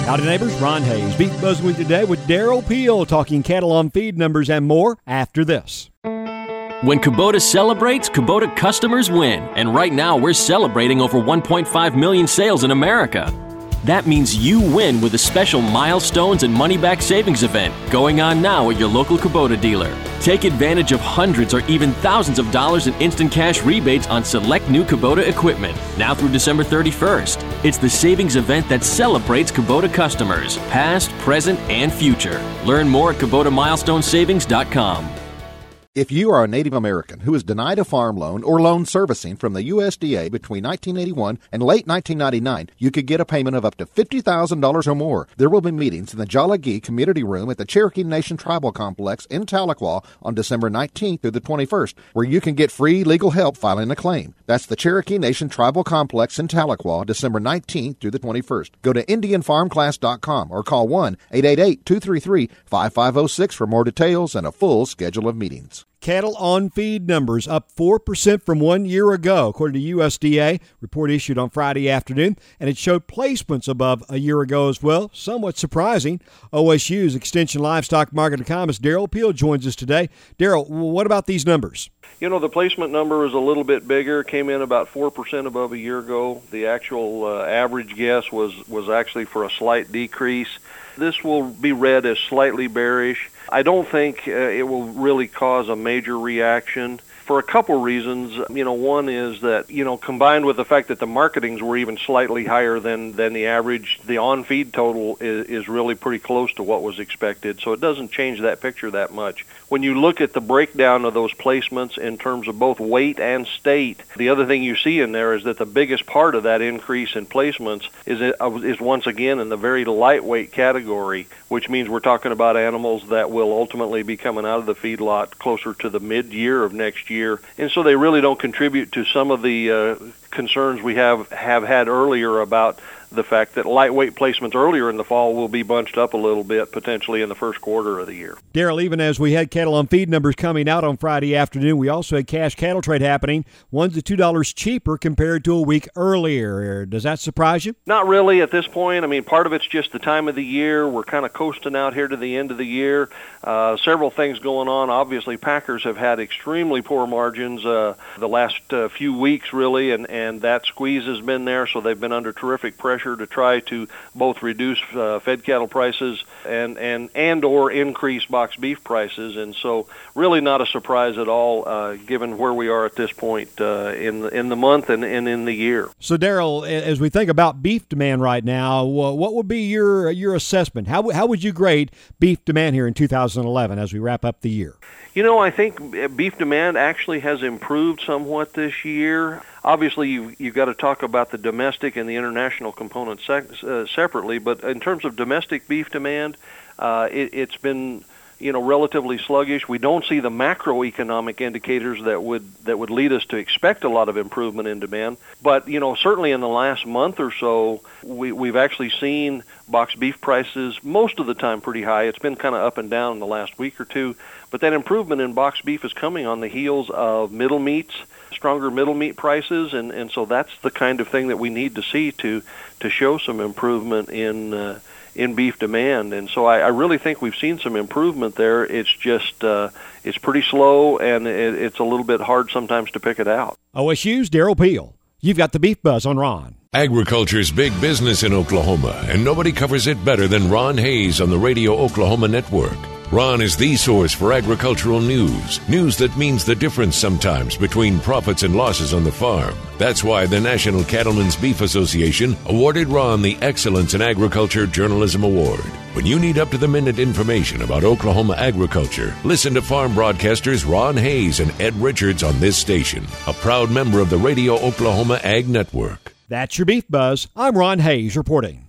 Howdy neighbors, Ron Hayes, Beef Buzzing with you today with Darrell Peel, talking cattle on feed numbers and more after this. When Kubota celebrates, Kubota customers win. And right now we're celebrating over 1.5 million sales in America. That means you win with a special milestones and money-back savings event going on now at your local Kubota dealer. Take advantage of hundreds or even thousands of dollars in instant cash rebates on select new Kubota equipment, now through December 31st. It's the savings event that celebrates Kubota customers, past, present, and future. Learn more at KubotaMilestoneSavings.com. If you are a Native American who was denied a farm loan or loan servicing from the USDA between 1981 and late 1999, you could get a payment of up to $50,000 or more. There will be meetings in the Jalagi Community Room at the Cherokee Nation Tribal Complex in Tahlequah on December 19th through the 21st, where you can get free legal help filing a claim. That's the Cherokee Nation Tribal Complex in Tahlequah, December 19th through the 21st. Go to IndianFarmClass.com or call 1-888-233-5506 for more details and a full schedule of meetings. Cattle on feed numbers up 4% from 1 year ago, according to USDA. Report issued on Friday afternoon, and it showed placements above a year ago as well. Somewhat surprising. OSU's Extension Livestock Market Economist Darrell Peel joins us today. Darrell, what about these numbers? You know, the placement number is a little bit bigger, came in about 4% above a year ago. The actual average guess was actually for a slight decrease. This will be read as slightly bearish. I don't think it will really cause a major reaction for a couple reasons. You know, one is that, you know, combined with the fact that the marketings were even slightly higher than the average, the on-feed total is really pretty close to what was expected, so it doesn't change that picture that much. When you look at the breakdown of those placements in terms of both weight and state, the other thing you see in there is that the biggest part of that increase in placements is once again in the very lightweight category, which means we're talking about animals that will ultimately be coming out of the feedlot closer to the mid-year of next year. And so they really don't contribute to some of the concerns we have had earlier about the fact that lightweight placements earlier in the fall will be bunched up a little bit, potentially in the first quarter of the year. Darrell, even as we had cattle on feed numbers coming out on Friday afternoon, we also had cash cattle trade happening, $1 to $2 cheaper compared to a week earlier. Does that surprise you? Not really at this point. I mean, part of it's just the time of the year. We're kind of coasting out here to the end of the year. Several things going on. Obviously, packers have had extremely poor margins the last few weeks, really, and that squeeze has been there, so they've been under terrific pressure to try to both reduce fed cattle prices and or increase box beef prices, and so really not a surprise at all given where we are at this point in the month and in the year. So Darrell, as we think about beef demand right now, what would be your assessment? How would you grade beef demand here in 2011 as we wrap up the year? You know, I think beef demand actually has improved somewhat this year. Obviously, you've got to talk about the domestic and the international components separately, but in terms of domestic beef demand, it's been, you know, relatively sluggish. We don't see the macroeconomic indicators that would lead us to expect a lot of improvement in demand. But, you know, certainly in the last month or so, we've actually seen box beef prices most of the time pretty high. It's been kind of up and down in the last week or two. But that improvement in box beef is coming on the heels of middle meats, stronger middle meat prices, and so that's the kind of thing that we need to see to show some improvement in beef demand. And so I really think we've seen some improvement there. It's just it's pretty slow, and it's a little bit hard sometimes to pick it out. OSU's Darrell Peel. You've got the Beef Buzz on Ron. Agriculture's big business in Oklahoma, and nobody covers it better than Ron Hayes on the Radio Oklahoma Network. Ron is the source for agricultural news that means the difference sometimes between profits and losses on the farm. That's why the National Cattlemen's Beef Association awarded Ron the Excellence in Agriculture Journalism Award. When you need up-to-the-minute information about Oklahoma agriculture, listen to farm broadcasters Ron Hayes and Ed Richards on this station, a proud member of the Radio Oklahoma Ag Network. That's your Beef Buzz. I'm Ron Hayes reporting.